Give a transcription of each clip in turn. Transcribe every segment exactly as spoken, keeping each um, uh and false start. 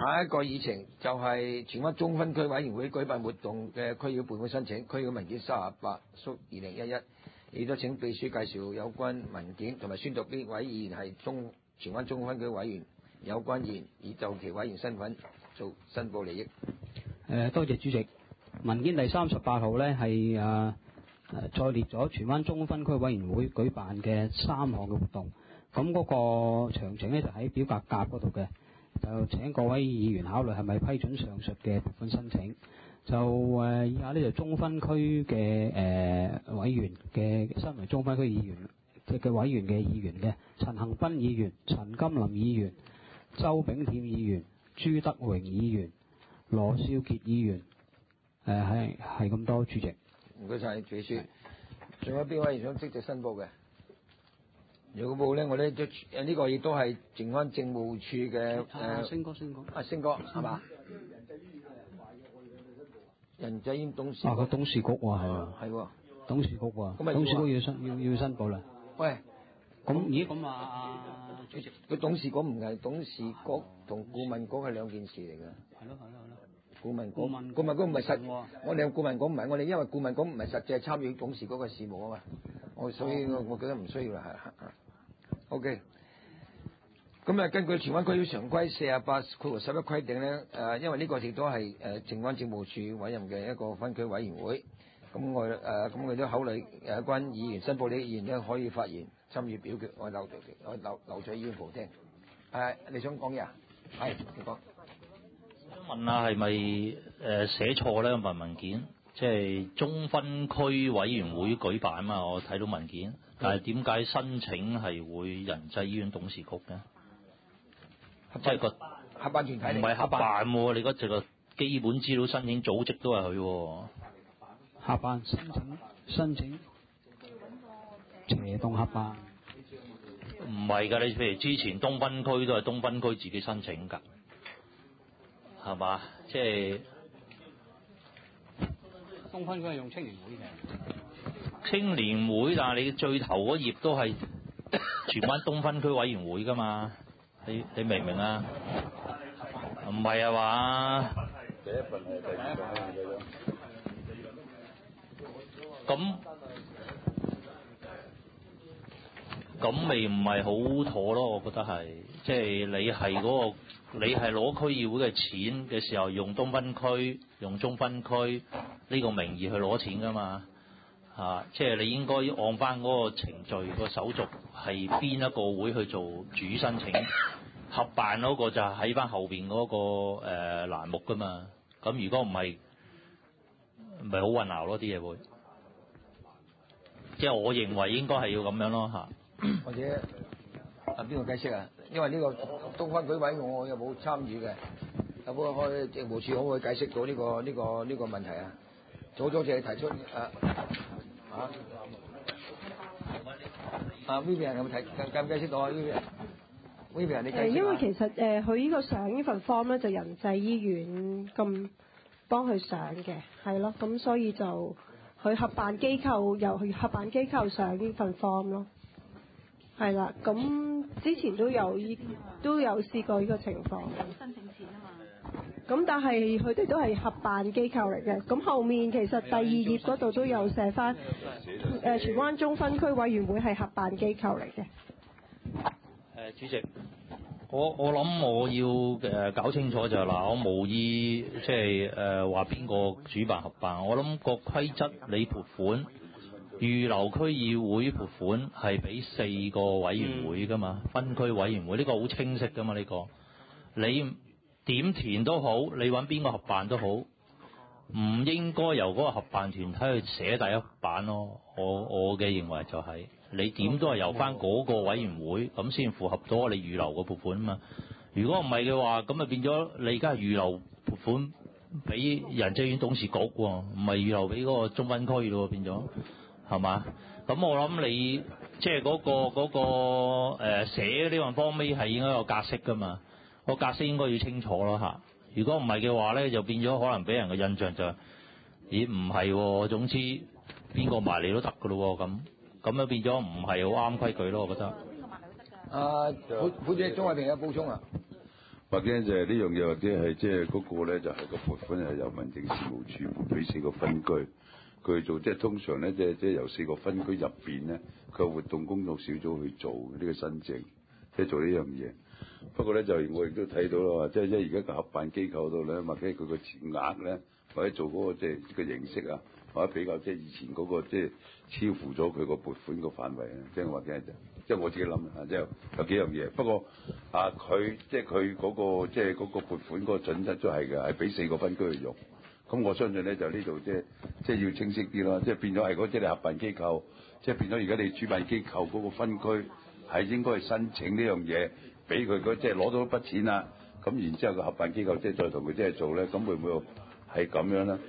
下一個議程就係荃灣中分區委員會舉辦活動嘅區議會撥款申請，區議會文件三十八縮二零一一，亦都請秘書介紹有關文件，同埋宣讀呢位議員係中荃灣中分區委員，有關議員以就其委員身份做申報利益。 誒，多謝主席。文件第三十八號呢係誒誒再列咗荃灣中分區委員會舉辦嘅三項嘅活動，咁嗰個詳情呢就喺表格夾嗰度嘅。就請各位議員考慮係咪批准上述嘅撥款申請。就誒以下呢就中分區嘅誒委員嘅身為中分區議員嘅嘅委員嘅議員嘅陳恒鑌議員、陳金林議員、周炳添議員、朱德榮議員、羅少傑議員，誒係係咁多，主席。 唔該晒，主席。仲有邊位想積極申報嘅？如果冇咧，我咧都誒呢個亦都係剩翻政務處嘅誒。 星哥，星哥。 啊，星哥係嘛？仁濟醫院董事。 啊，個董事局喎係喎。 係喎。 董事局喎。咁咪董事局要申要要申報啦。 喂， 咁咦咁啊啊主席。 個董事局唔係董事局同顧問局係兩件事嚟㗎。 係咯係咯係咯。 顧問局。 顧問顧問局唔係實，我哋顧問局唔係我哋，因為顧問局唔係實際參與董事局嘅事務啊嘛。我所以我我覺得唔需要啦，係係。O.K. 咁啊，根據荃灣區常規四十八括十一規定咧，誒，因為呢個亦都係誒荃灣政務處委任嘅一個分區委員會，咁我誒咁我都考慮有關議員申報呢啲議員咧可以發言參與表決，我留我留留在議員旁聽。誒，你想講嘢啊？係，你講。 想問下係咪誒寫錯咧？問文件，即係中分區委員會舉辦啊嘛，我睇到文件。但係點解申請係會仁濟醫院董事局嘅？即係個合辦團體嚟， 唔係合辦喎，你嗰隻個基本資料申請組織都係佢喎。 合辦申請申請斜動合辦。 唔係㗎，你譬如之前東分區都係東分區自己申請㗎，係嘛？即係東分區係用青年會嘅。 青年會，但係你最頭嗰頁都係荃灣東分區委員會㗎嘛？你你明唔明啊？唔係啊嘛？第一份係第二份咁咁咪唔係好妥咯？我覺得係，即係你係嗰個，你係攞區議會嘅錢嘅時候，用東分區、用中分區呢個名義去攞錢㗎嘛？啊，即係你應該按翻嗰個程序、個手續係邊一個會去做主申請，合辦嗰個就係喺翻後邊嗰、嗰個誒、呃、欄目㗎嘛。咁如果唔係，咪好混淆咯啲嘢會。即係我認為應該係要咁樣咯嚇。 或者啊邊個解釋啊？因為呢個東分區委我又冇參與嘅，有冇開政務處可唔可以解釋到呢、呢個呢、呢個呢、呢個問題啊？早早就提出啊。啊！啊 Vivian 有冇睇？解唔解釋到啊 Vivian？Vivian 你解釋下。誒， 因為其實誒，佢呢個上呢份 form 咧，就仁濟醫院咁幫佢上嘅，係咯，咁所以就佢合辦機構由佢合辦機構上呢份 form 咯，係啦，咁之前都有依都有試過呢個情況。申請錢啊嘛。咁但係佢哋都係合辦機構嚟嘅，咁後面其實第二頁嗰度都有寫翻，誒荃灣中分區委員會係合辦機構嚟嘅。 誒主席，我我諗我要誒搞清楚就係嗱，我無意即係誒話邊個主辦合辦，我諗個規則你撥款預留區議會撥款係俾四個委員會㗎嘛，分區委員會呢個好清晰㗎嘛呢個，你。點填都好，你揾邊個合辦都好，唔應該由嗰個合辦團體去寫第一版咯。我我嘅認為就係、是、你點都係由翻嗰個委員會咁先符合到你預留個撥款啊嘛。如果唔係嘅話，咁咪變咗你而家係預留撥款俾仁濟醫院董事局喎，唔係預留俾嗰個中分區咯，變咗係嘛？咁我諗你即係嗰個嗰、嗰個誒、呃、寫呢份方尾係應該有格式噶嘛。個格式應該要清楚咯嚇，如果唔係嘅話咧，就變咗可能俾人嘅印象就係、咦唔係喎，總之邊個埋嚟都得噶咯喎，咁咁樣變咗唔係好啱規矩咯，我覺得。 啊，好好似鍾偉平有補充啊。 或者就係呢樣嘢，或者係即係嗰個咧，就係、是、個撥款係由民政事務處撥俾四個分區佢做，即係通常咧，即係即係由四個分區入邊咧，佢活動工作小組去做呢、這個申請，即係做呢樣嘢。不過咧，就我亦都睇到啦，即係即係而家個合辦機構度咧，或者佢個錢額咧，或者做嗰、那個即係呢個形式啊，或者比較即係以前嗰、那個即係超乎咗佢個撥款個範圍啊，即係或者係即係我自己諗啊，即係有幾樣嘢。不過啊，佢即係佢嗰個即係嗰個撥款嗰個準則都係嘅，係俾四個分區去用。咁我相信咧，就呢度即係即係要清晰啲咯，即係變咗係嗰即係合辦機構，即係變咗而家你主辦機構嗰個分區係應該係申請呢樣嘢，俾佢嗰即係攞到一筆錢啦。咁然之後個合辦機構即係再同佢即係做咧，咁會唔會係咁樣咧？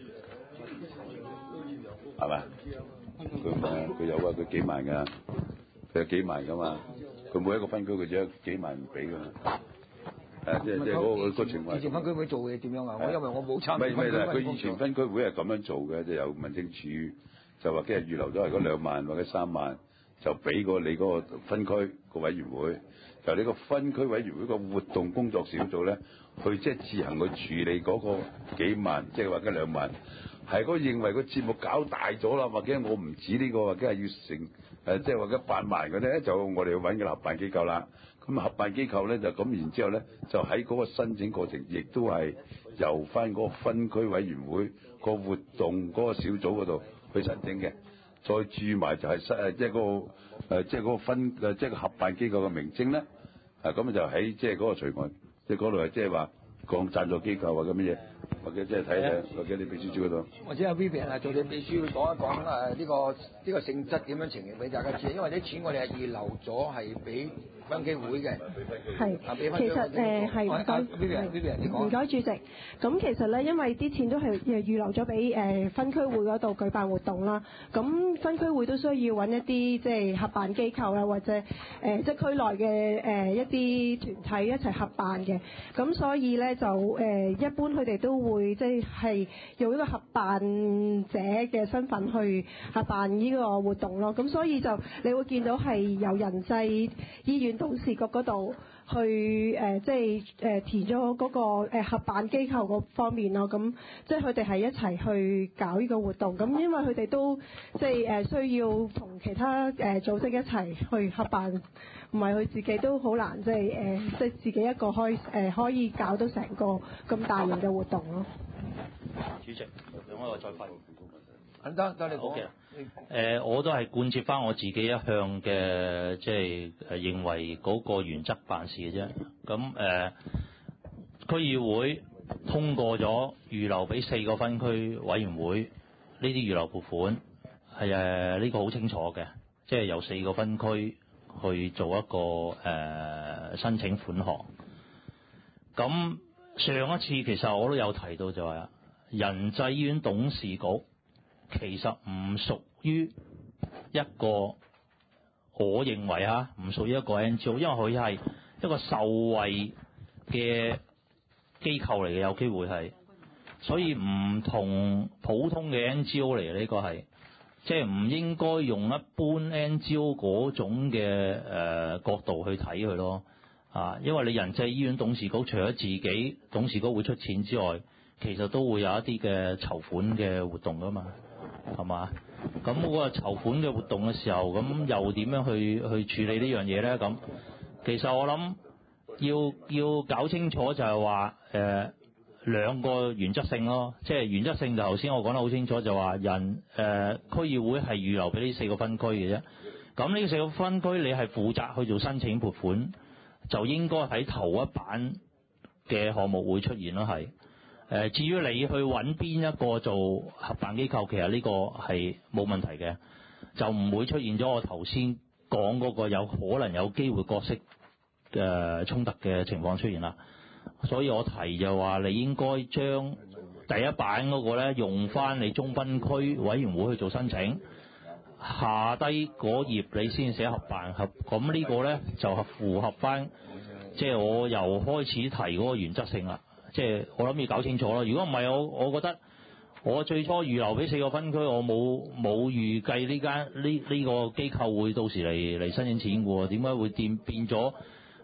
係咪？佢唔係，佢有啊，佢幾萬㗎，佢有幾萬㗎嘛。佢每一個分區佢只有幾萬唔俾㗎嘛。誒，即係即係嗰個個情況。以前分區會做嘅點樣啊？我因為我冇參與分區會。唔係唔係，佢以前分區會係咁樣做嘅，就由民政處就話，即係預留咗係嗰兩萬或者三萬，就俾個你嗰個分區個委員會，就你個分區委員會個活動工作小組咧，去即係自行去處理嗰個幾萬，即係話嗰兩萬。係嗰認為個節目搞大咗啦，或者我唔止呢、這個，或者係要成誒，即係或者辦埋嗰啲咧，就我哋要揾個合辦機構啦。咁合辦機構咧就咁，然之後咧就喺嗰個申請過程，亦都係由翻嗰個分區委員會個活動嗰個小組嗰度去申請嘅。再注埋就係誒，即係嗰個誒，即係嗰個分誒，即係個合辦機構嘅名稱咧。啊，咁就喺即係嗰個除外，即係嗰度係即係話講贊助機構或者乜嘢。或者即係睇睇，或者你秘書處嗰度，或者阿 Vivian 啊，做你秘書講一講誒呢個呢個性質點樣情形俾大家知，因為啲錢我哋係預留咗係俾分區會嘅。係，其實誒係唔該唔該主席。咁其實咧，因為啲錢都係誒預留咗俾誒分區會嗰度舉辦活動啦。咁分區會都需要揾一啲即係合辦機構啦，或者誒即係區內嘅誒一啲團體一齊合辦嘅。咁所以咧就誒一般佢哋都會會即係用一個合辦者嘅身份去合辦呢個活動咯，咁所以就你會見到係由人際醫院董事局嗰度去誒、呃、即係誒、呃、填咗嗰、那個、呃、合辦機構嗰方面咯，咁即係佢哋係一齊去搞呢個活動，咁因為佢哋都即係誒、呃、需要同其他誒、呃、組織一齊去合辦，唔係佢自己都好難即係誒、呃、即係自己一個開誒、呃、可以搞到成個咁大型嘅活動咯。 主席，讓我再發言。 得得你講。 嘅。誒，我都係貫徹翻我自己一向嘅，即係誒認為嗰個原則辦事嘅啫。咁誒、呃，區議會通過咗預留俾四個分區委員會呢啲預留撥款，係誒呢個好清楚嘅，即係由四個分區去做一個誒、呃、申請款項。咁上一次其實我都有提到就係仁濟醫院董事局其實唔屬於一個，我認為嚇唔屬於一個 N G O， 因為佢係一個受惠嘅機構嚟嘅，有機會係，所以唔同普通嘅 N G O 嚟嘅呢個係，即係唔應該用一般 N G O 嗰種嘅誒、呃、角度去睇佢咯。啊，因為你仁濟醫院董事局除咗自己董事局會出錢之外，其實都會有一啲嘅籌款嘅活動噶嘛，係嘛？咁嗰個籌款嘅活動嘅時候，咁又點樣去去處理呢樣嘢咧？咁其實我諗要要搞清楚就係話誒兩個原則性咯，即係原則性就頭先我講得好清楚，就話人誒、呃、區議會係預留俾呢四個分區嘅啫。咁呢四個分區你係負責去做申請撥款，就應該喺頭一版嘅項目會出現咯，係。誒，至於你去揾邊一個做合辦機構，其實呢個係冇問題嘅，就唔會出現咗我頭先講嗰個有可能有機會角色嘅衝突嘅情況出現啦。所以我提就話你應該將第一版嗰個咧用翻你中分區委員會去做申請，下低嗰頁你先寫合辦合，咁呢個咧就係符合翻，即係我由開始提嗰個原則性啦。即係我諗要搞清楚咯。如果唔係，我我覺得我最初預留俾四個分區，我冇冇預計呢間呢呢個機構會到時嚟嚟申請錢嘅喎。點解會變變咗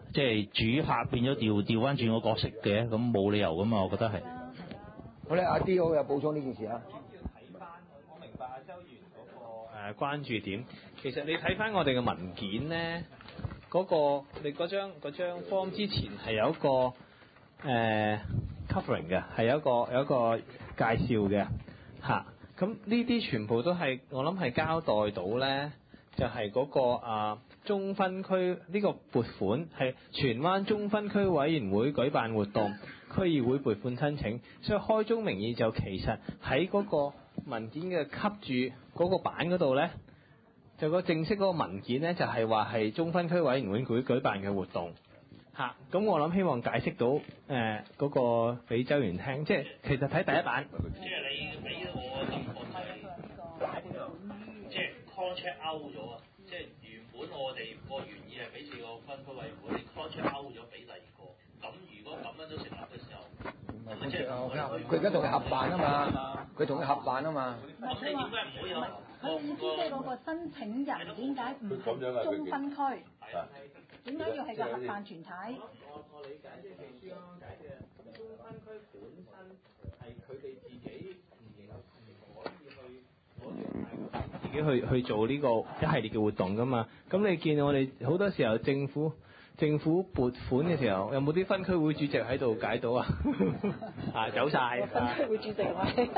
即係主客變咗調調翻轉個角色嘅，咁冇理由噶嘛，我覺得係。 好咧，阿 D 好有補充呢件事啊。 睇翻，我明白阿周議員嗰個誒關注點。其實你睇翻我哋嘅文件咧，嗰、個你嗰張嗰張 form 之前係有一個誒、呃、covering 嘅，係有一個有一個介紹嘅嚇。咁呢啲全部都係我諗係交代到咧，就係、係、嗰、個啊中分區呢個撥款係荃灣中分區委員會舉辦活動，區議會撥款申請，所以開宗明義就其實喺嗰個文件嘅吸住嗰個版嗰度咧。就個正式嗰個文件咧，就係話係中分區委員會舉舉辦嘅活動嚇。咁、啊、我諗希望解釋到誒嗰、呃那個俾周員聽，即係其實睇第一版。 即係你俾我感覺就係即係 contract out 咗啊！即係原本我哋個原意係俾四個分區委員會，你 contract out 咗俾第二個。咁如果咁樣都成立嘅時候，咁即係佢而家同佢合辦啊嘛，佢同佢合辦啊嘛。 咁你點解唔可以有？ 佢意思即係嗰個申請人點解唔係中分區？點解要係個合辦團體？ 我我理解即係秘書啱啱解釋，中分區本身係佢哋自己唔認唔可以去攞住自己去去做呢個一系列嘅活動噶嘛。咁你見我哋好多時候政府政府撥款嘅時候，有冇啲分區會主席喺度解到啊？啊，走晒！ 分區會主席係。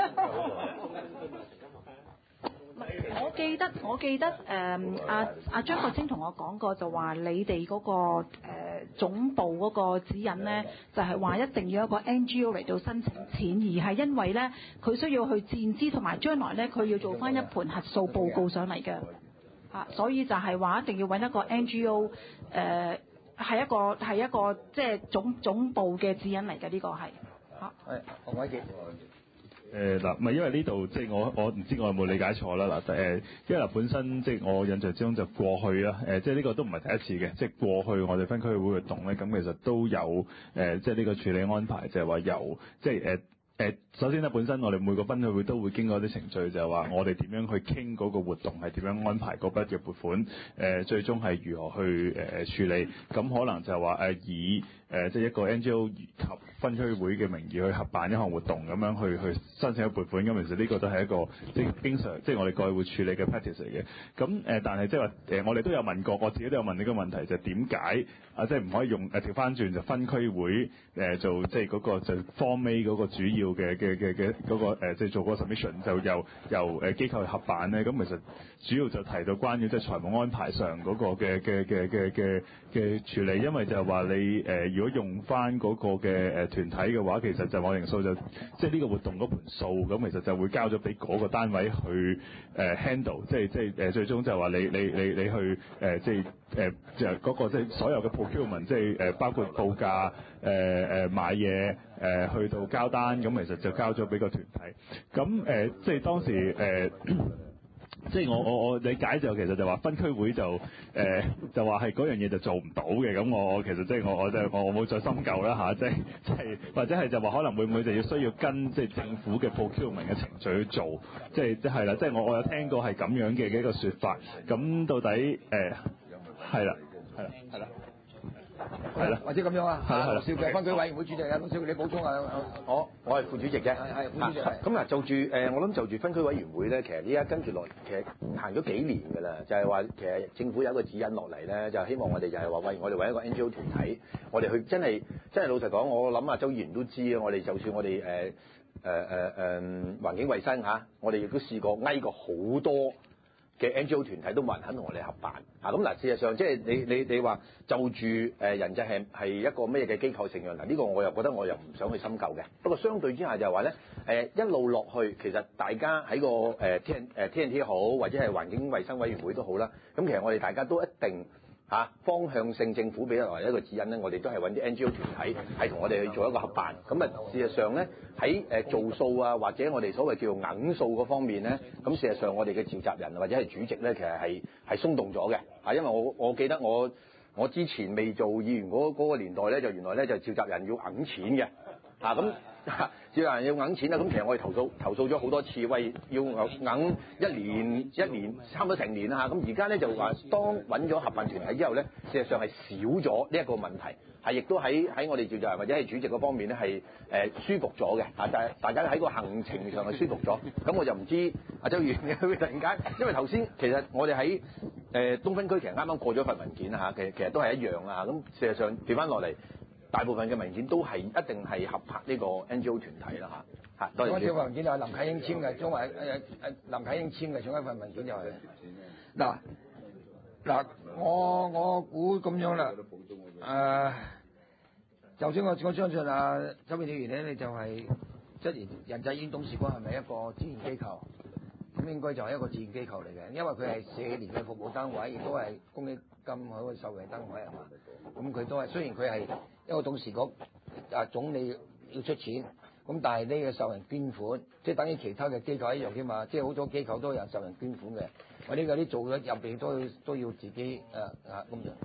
我記得我記得誒阿阿張國清同我講過，就話你哋嗰、嗰個誒、呃、總部嗰個指引咧，就係、係、話一定要有一個 N G O 嚟到申請錢，而係因為咧佢需要去墊資，同埋將來咧佢要做翻一盤核數報告上嚟嘅啊，所以就係話一定要揾一個 N G O 誒、呃、係一個係一個即係總總部嘅指引嚟嘅，呢個係嚇。 係黃偉傑。 誒嗱，唔係因為呢度即係我我唔知我有冇理解錯啦嗱誒，因為嗱本身即係我印象之中就過去啊誒，即係呢個都唔係第一次嘅，即係過去我哋分區會活動咧，咁其實都有誒，即係呢個處理安排，就係話由即係誒誒，首先咧本身我哋每個分區會都會經過一啲程序，就係話我哋點樣去傾嗰個活動係點樣安排嗰筆嘅撥款，誒最終係如何去誒處理，咁可能就係話誒以誒即係一個 N G O 及分區會嘅名義去合辦一項活動咁樣去去申請撥款，咁其實呢個都係一個即係經常即係我哋過去會處理嘅 practice 嚟嘅。咁誒，但係即係話誒，我哋都有問過，我自己都有問呢個問題，就係點解啊？即係唔可以用誒調翻轉就分區會誒做即係嗰個就 Form A 嗰個主要嘅嘅嘅嘅嗰個誒即係做嗰個 submission 就由由誒機構去合辦咧？咁其實主要就提到關於即係財務安排上嗰個嘅嘅嘅嘅嘅嘅處理，因為就係話你誒如果用翻嗰個嘅誒團體嘅話，其實就某程度數就即係呢個活動嗰盤數，咁其實就會交咗俾嗰個單位去誒 handle，即係即係誒最終就係話你你你你去誒即係誒就嗰個即係所有嘅 procurement，即係誒包括報價誒誒買嘢誒去到交單，咁其實就交咗俾個團體。咁誒即係當時誒。即係我我我理解就其實就話分區會就誒、呃、就話係嗰樣嘢就做唔到嘅，咁我我其實即係我我即係我我冇再深究啦嚇，即係即係或者係就話可能會唔會就要需要跟即係政府嘅 procurement 嘅程序去做，即係即係啦，即係我我有聽過係咁樣嘅嘅一個説法，咁到底誒係啦係啦係啦。 係啦，或者咁樣啊， 係係啦。 邵嘅分區委員會主席啊，咁邵你補充啊， 我我係副主席嘅， 係係副主席。 咁嗱，就住誒，我諗就住分區委員會咧，其實依家跟住落，其實行咗幾年㗎啦，就係話其實政府有一個指引落嚟咧，就希望我哋就係話喂，我哋為一個 N G O 團體，我哋去真係真係老實講，我諗啊周議員都知啊，我哋就算我哋誒誒誒誒環境衛生嚇，我哋亦都試過翳過好多嘅 N G O 團體都冇人肯同我哋合辦啊！咁嗱，事實上即係你你你話就住誒人際係係一個咩嘅機構成員嗱？呢個我又覺得我又唔想去深究嘅。不過相對之下就係話咧誒一路落去，其實大家喺個誒 T N 誒 T N T 好，或者係環境衛生委員會都好啦。咁其實我哋大家都一定嚇、啊、方向性政府俾落嚟一個指引咧，我哋都係揾啲 N G O 團體係同我哋去做一個合辦。咁啊，事實上咧喺誒做數啊，或者我哋所謂叫做硬數嗰方面咧，咁事實上我哋嘅召集人或者係主席咧，其實係係鬆動咗嘅。啊，因為我我記得我我之前未做議員嗰嗰個年代咧，就原來咧就召集人要硬錢嘅。啊咁要有人要揞錢啦。咁其實我哋投訴投訴咗好多次，喂，要揞一年一年差唔多成年啦嚇。咁而家咧就話當揾咗合辦團體之後咧，事實上係少咗呢一個問題，係亦都喺喺我哋召集人或者係主席嗰方面咧係誒舒服咗嘅嚇，大大家喺個行程上係舒服咗。咁我就唔知阿周議員會突然間，因為頭先其實我哋喺誒東分區其實啱啱過咗份文件嚇，其實其實都係一樣啊。咁事實上調翻落嚟。大部分嘅文件都係一定係合拍呢個 N G O 團體啦嚇嚇。多謝。 嗰條文件就係林啟英簽嘅，中華誒誒林啟英簽嘅，仲有一份文件就係嗱嗱，我我估咁樣啦誒、呃，就算我我相信啊周永議員咧，你就係質疑仁濟醫院董事局係咪一個慈善機構？咁應該就係一個慈善機構嚟嘅，因為佢係四年嘅服務單位，亦都係公益金嗰個受惠單位係嘛？咁佢都係雖然佢係一個董事局啊，總理要出錢，咁但係呢個受人捐款，即係等於其他嘅機構一樣啫嘛。即係好多機構都有受人捐款嘅，我呢個啲做咗入邊都要都要自己啊啊咁樣，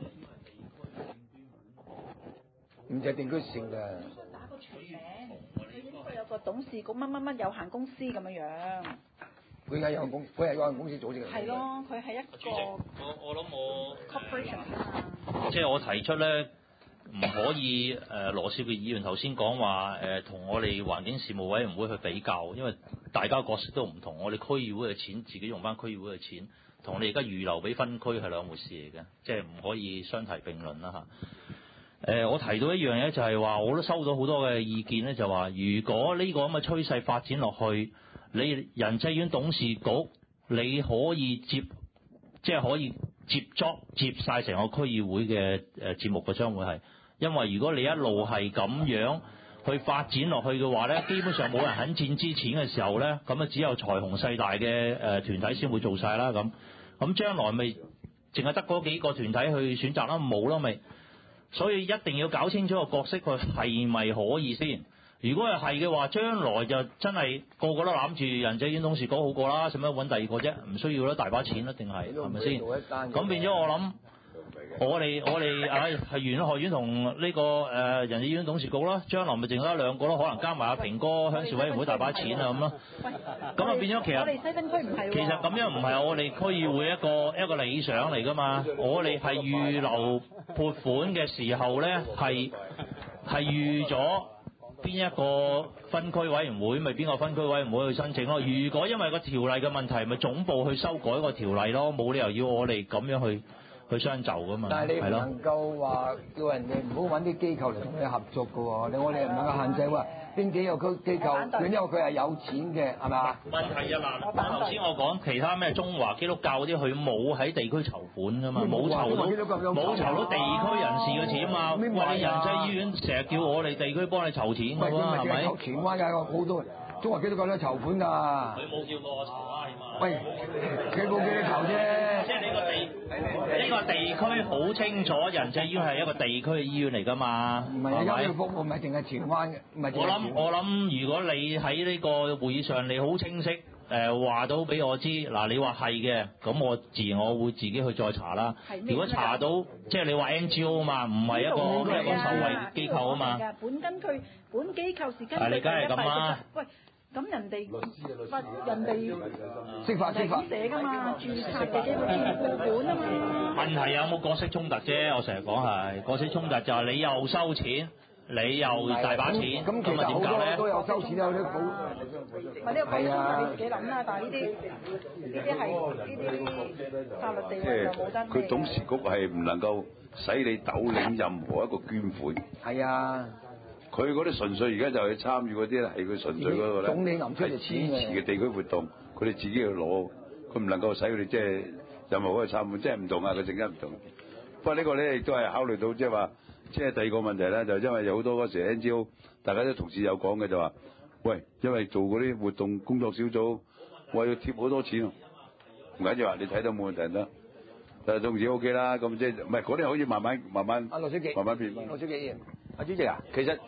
唔係定居性嘅。 打個全名，佢應該有個董事局乜乜乜有限公司咁樣樣。 佢係有限公，佢係有限公司組織嘅。 係咯，佢係一個。 我我諗我 corporation 啊。 即係我提出咧，唔可以誒、呃、羅少傑議員頭先講話誒，同、呃、我哋環境事務委員會去比較，因為大家角色都唔同。我哋區議會嘅錢自己用翻區議會嘅錢，同我哋而家預留俾分區係兩回事嚟嘅，即係唔可以相提並論啦嚇。誒、呃，我提到一樣嘢就係話，我都收到好多嘅意見咧，就話如果呢個咁嘅趨勢發展落去，你仁濟醫院董事局你可以接，即係可以接觸接晒成個區議會嘅誒節目嘅，將會係，因為如果你一路係咁樣去發展落去嘅話咧，基本上冇人肯佔支錢嘅時候咧，咁啊只有財雄勢大嘅誒團體先會做晒啦咁，咁將來咪淨係得嗰幾個團體去選擇啦，冇咯咪，所以一定要搞清楚個角色佢係咪可以先。如果係係嘅話，將來就真係個個都攬住仁濟醫院董事局好過啦，使乜揾第二個啫？唔需要啦，大把錢啦，定係係咪先？咁變咗我諗，我哋我哋唉係園學院同呢個誒仁濟醫院董事局啦，將來咪剩得兩個咯，可能加埋阿平哥鄉事委員會大把錢啊咁咯。咁啊變咗其實我哋西分區唔係喎。 其實咁樣唔係我哋區議會一個一個理想嚟㗎嘛，我哋係預留撥款嘅時候咧，係係預咗。邊一個分區委員會咪邊個分區委員會去申請咯？如果因為個條例嘅問題，咪總部去修改個條例咯，冇理由要我哋咁樣去去相就噶嘛。 但係你唔能夠話叫人哋唔好揾啲機構嚟同你合作噶喎，你我哋唔能夠限制話邊幾個區機構，因為佢係有錢嘅，係咪啊？ 問題啊嗱，頭先我講其他咩中華基督教嗰啲，佢冇喺地區籌款噶嘛，冇籌到冇籌到地區人士嘅錢嘛。喂，你仁濟醫院成日叫我哋地區幫你籌錢㗎喎，係咪？ 荃灣有好多中華基督教都籌款㗎。 佢冇叫過我籌啊，點啊？ 喂，佢冇叫你籌啫。 即係呢個地呢個地區好清楚，仁濟醫院係一個地區嘅醫院嚟㗎嘛， 唔係而家呢個服務唔係淨係荃灣嘅，唔係。 我諗我諗，如果你喺呢個會議上你好清晰誒話到俾我知，嗱你話係嘅，咁我自然我會自己去再查啦。如果查到即係你話 N G O 啊嘛，唔係一個一個受惠機構啊嘛。 本根據本機構是根據。 係你梗係咁啦。 喂，咁人哋法人哋釋法釋法寫㗎嘛，註冊嘅基本資料本啊嘛。 問題有冇角色衝突啫？我成日講係角色衝突就係你又收錢。你又大把錢， 咁其實好多都有收錢，有啲好。 咪呢個講法你自己諗啦，但係呢啲呢啲係呢啲法律地位就冇得。 佢董事局係唔能夠使你斗領任何一個捐款。 係啊。 佢嗰啲純粹而家就係參與嗰啲咧，係佢純粹嗰個咧。 總理揞出嚟支持嘅地區活動，佢哋自己去攞，佢唔能夠使佢哋即係任何嗰個參與，即係唔同啊，個性質唔同。不過呢個咧亦都係考慮到即係話。即係第二個問題咧，就因為有好多嗰時 N G O， 大家啲同事有講嘅就話，喂，因為做嗰啲活動工作小組，我要貼好多錢，唔緊要話你睇到冇問題得，但係總之 O K 啦，咁即係唔係嗰啲可以慢慢慢慢， 阿羅書記， 慢慢變。 羅書記， 阿主席啊，其實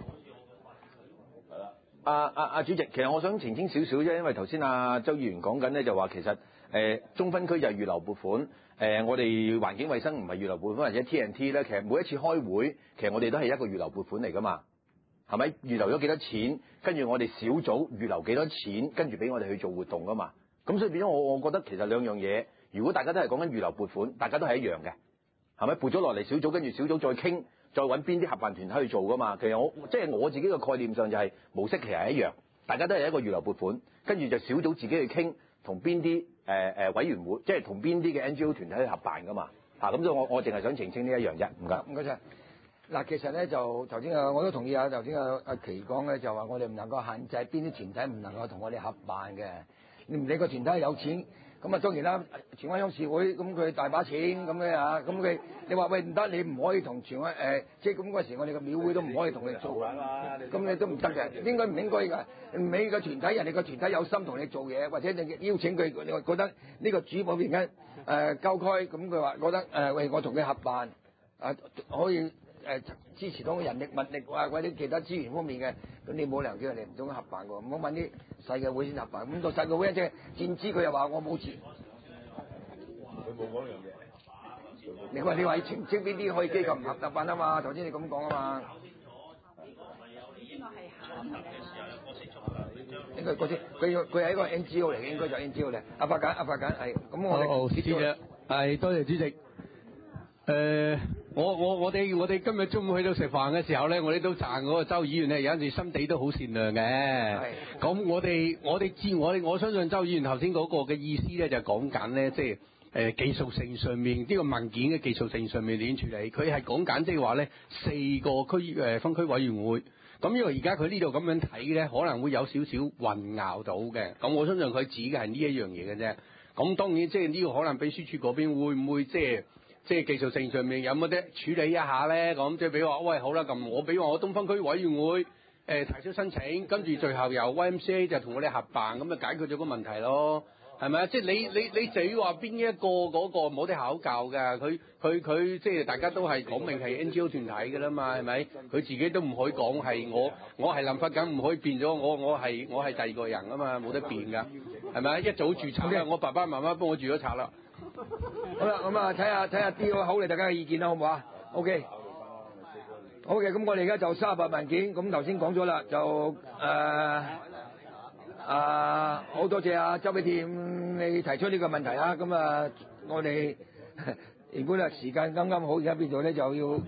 阿阿阿主席，其實我想澄清少少啫，因為頭先阿周議員講緊咧就話其實誒、呃、中分區就係預留撥款。誒、呃，我哋環境衛生唔係預留撥款，或者 T N T 咧，其實每一次開會，其實我哋都係一個預留撥款嚟噶嘛。 係咪預留咗幾多錢？跟住我哋小組預留幾多錢，跟住俾我哋去做活動噶嘛？咁所以變咗我，我覺得其實兩樣嘢，如果大家都係講緊預留撥款，大家都係一樣嘅，係咪撥咗落嚟小組，跟住小組再傾，再揾邊啲合辦團體去做噶嘛？其實我即係、就是、我自己嘅概念上就係、是、模式其實係一樣，大家都係一個預留撥款，跟住就小組自己去傾，同邊啲誒誒委員會，即係同邊啲嘅 N G O 團體去合辦噶嘛？嚇、啊、咁所以我我淨係想澄清呢一樣啫，唔該。 唔該晒。嗱，其實咧就頭先啊，我都同意啊，頭先啊阿奇講咧就話我哋唔能夠限制邊啲團體唔能夠同我哋合辦嘅。你唔理個團體有錢，咁啊當然啦，荃灣鄉事會咁佢大把錢咁嘅啊，咁佢你話喂唔得，你唔可以同荃灣誒，即係咁嗰時我哋個廟會都唔可以同你做，咁你都唔得嘅，應該唔應該㗎？唔理個團體，人哋個團體有心同你做嘢，或者你邀請佢，你話覺得呢個主保邊間誒郊區，咁佢話覺得誒喂我同佢合辦啊可以。誒支持到人力物力啊，或者其他資源方面嘅，咁你冇理由叫人哋唔同合辦㗎，唔好揾啲細嘅會先合辦。咁到細嘅會即係佔資，佢又話我冇錢。 佢冇講呢樣嘢。 你話你話要澄清邊啲可以機構唔合合辦啊嘛？頭先你咁講啊嘛。應該嗰啲佢佢係一個 N G O 嚟嘅，應該就 N G O 嚟。阿發簡阿發簡係，咁我哋好，主席係多謝主席。誒、呃，我我我哋我哋今日中午去到食飯嘅時候咧，我哋都讚嗰個周議員咧，有陣時心地都好善良嘅。咁我哋我哋知我哋我相信周議員頭先嗰個嘅意思咧，就講緊咧，即係誒技術性上面呢、呢個文件嘅技術性上面點處理。佢係講緊即係話咧四個區誒分區委員會。咁因為而家佢呢度咁樣睇咧，可能會有少少混淆到嘅。咁我相信佢指嘅係呢一樣嘢嘅啫。咁當然即係呢個可能秘書處嗰邊會唔會即係？即係技術性上面有冇得處理一下咧？咁即係比如話，喂好啦，咁我比如話我東分區委員會誒、呃、提出申請，跟住最後由 Y M C A 就同我哋合辦，咁就解決咗個問題咯，係咪啊？即係你你你就要話邊一個嗰個冇得考究㗎？佢佢佢即係大家都係講明係 N G O 團體㗎啦嘛，係咪？佢自己都唔可以講係我我係林發緊，唔可以變咗我我係我係第二個人啊嘛，冇得變㗎，係咪啊？一早註冊啦，我爸爸媽媽幫我註咗冊啦。 好啦，咁啊睇下睇下啲個口嚟，大家嘅意見啦，好唔好啊 ？OK，好嘅，咁我哋而家就三十八文件，咁頭先講咗啦，就誒啊好多謝啊周美甜你提出呢個問題啊，咁啊我哋原本啊時間啱啱好，而家邊度咧就要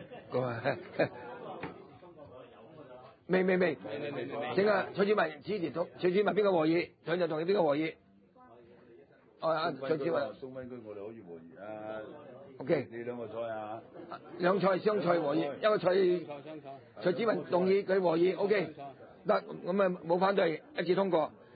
未未未，請啊蔡子文支持同蔡子文邊個和議？蔡就同你邊個和議？哦，啊，蔡子文。 東分區我哋可以和議啊。 O K。 你兩個菜啊？ 兩菜雙菜和議，一個蔡蔡子文動議佢和議。O K。得，咁啊冇反對，一致通過。